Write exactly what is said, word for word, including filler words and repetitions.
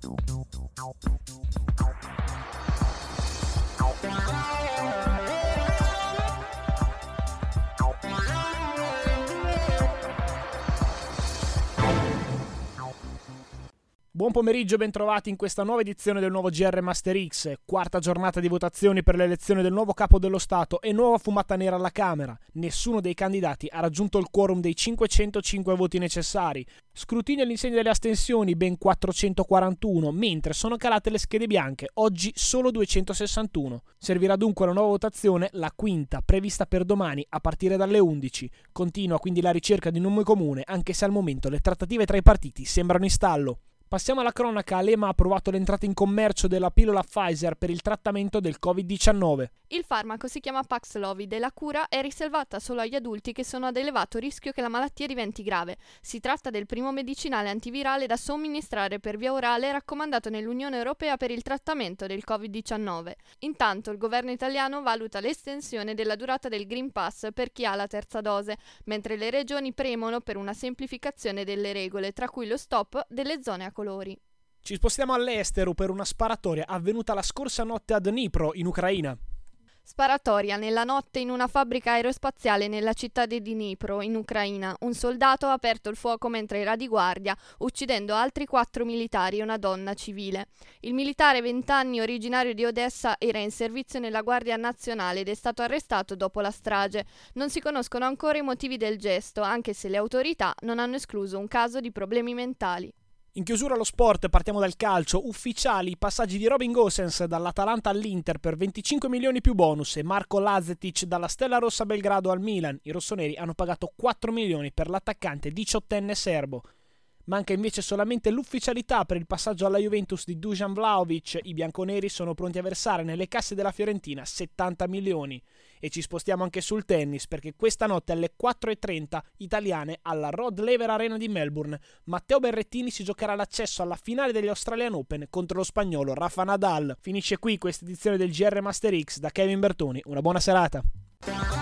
Buon pomeriggio e bentrovati in questa nuova edizione del nuovo G R Master X, quarta giornata di votazioni per l'elezione del nuovo capo dello Stato e nuova fumata nera alla Camera. Nessuno dei candidati ha raggiunto il quorum dei cinquecentocinque voti necessari. Scrutinio all'insegna delle astensioni, ben quattrocentoquarantuno, mentre sono calate le schede bianche, oggi solo duecentosessantuno. Servirà dunque una nuova votazione, la quinta, prevista per domani a partire dalle undici. Continua quindi la ricerca di un nome comune, anche se al momento le trattative tra i partiti sembrano in stallo. Passiamo alla cronaca. L'E M A ha approvato l'entrata in commercio della pillola Pfizer per il trattamento del covid diciannove. Il farmaco si chiama Paxlovid e la cura è riservata solo agli adulti che sono ad elevato rischio che la malattia diventi grave. Si tratta del primo medicinale antivirale da somministrare per via orale raccomandato nell'Unione Europea per il trattamento del covid diciannove. Intanto il governo italiano valuta l'estensione della durata del Green Pass per chi ha la terza dose, mentre le regioni premono per una semplificazione delle regole, tra cui lo stop delle zone a colori. Ci spostiamo all'estero per una sparatoria avvenuta la scorsa notte a Dnipro, in Ucraina. Sparatoria nella notte in una fabbrica aerospaziale nella città di Dnipro, in Ucraina. Un soldato ha aperto il fuoco mentre era di guardia, uccidendo altri quattro militari e una donna civile. Il militare vent'anni originario di Odessa era in servizio nella Guardia Nazionale ed è stato arrestato dopo la strage. Non si conoscono ancora i motivi del gesto, anche se le autorità non hanno escluso un caso di problemi mentali. In chiusura allo sport partiamo dal calcio. Ufficiali i passaggi di Robin Gosens dall'Atalanta all'Inter per venticinque milioni più bonus e Marko Lazetic dalla Stella Rossa Belgrado al Milan. I rossoneri hanno pagato quattro milioni per l'attaccante diciottenne serbo. Manca invece solamente l'ufficialità per il passaggio alla Juventus di Dusan Vlahovic. I bianconeri sono pronti a versare nelle casse della Fiorentina settanta milioni. E ci spostiamo anche sul tennis, perché questa notte alle quattro e trenta italiane alla Rod Laver Arena di Melbourne Matteo Berrettini si giocherà l'accesso alla finale degli Australian Open contro lo spagnolo Rafa Nadal. Finisce qui questa edizione del G R Master X da Kevin Bertoni. Una buona serata.